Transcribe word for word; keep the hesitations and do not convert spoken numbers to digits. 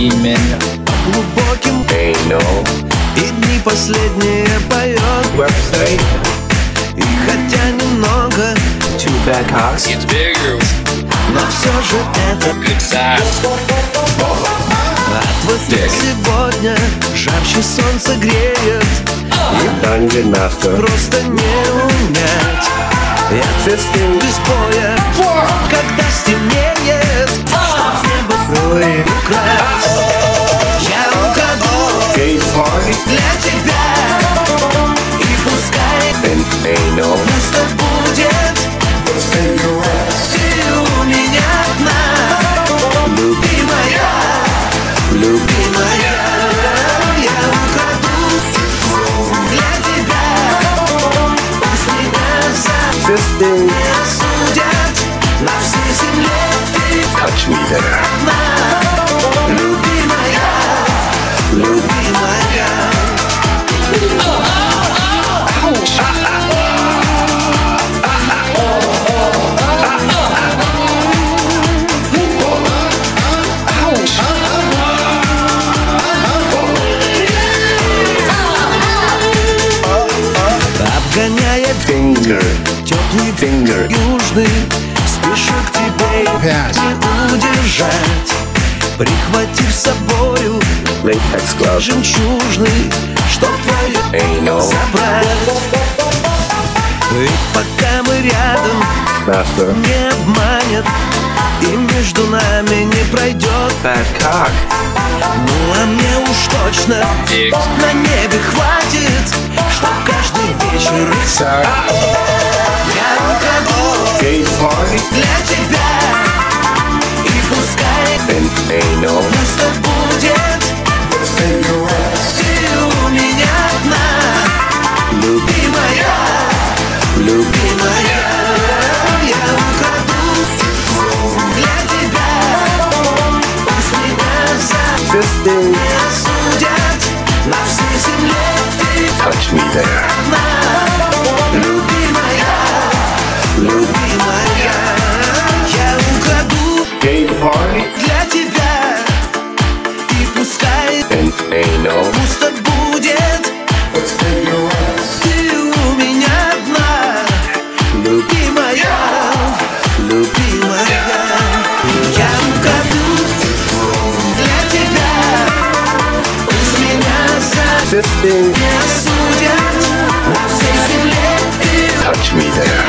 именно глубоким Ain't no и дни последние поет. website. И хотя немного, Two bad cocks. It's bigger. но все же это Good size. отвыкнуть сегодня. Жарче солнце греет, Dungeon Master. просто не унять. Я Fisting. без боя, когда стемнеет, чтоб с неба украсть. Я украду Gay party. для тебя, и пускай And ain't no пусто будет. Ты у меня одна, любимая, любимая. Я украду для тебя, пусть меня за fisting. не осудят. На всей земле ты Touch me there. одна, любимая, любимая. Обгоняет Finger. теплый Finger. южный, спешу к тебе не удержать, прихватив с собою Latex glove. жемчужный, чтоб твою Ain't no забрать. Ведь пока мы рядом, master. не обманет, и между нами не пройдет. Bad cock. Ну а мне уж точно Dick. на небе хватит, чтоб каждый вечер их Sorry. я украду Gay party. для тебя, и пускай And ain't no пусто будет. Ты у меня одна, любимая, любимая. Я украду для тебя, пусть меня за fisting. не осудят. На всей земле ты Touch me there. одна, любимая, любимая. Я украду Gay party. для тебя, и пускай And ain't no пусто будет. Ты у меня одна, любимая, любимая. Я украду для тебя, пусть меня за fisting. не осудят. На всей земле ты Touch me there.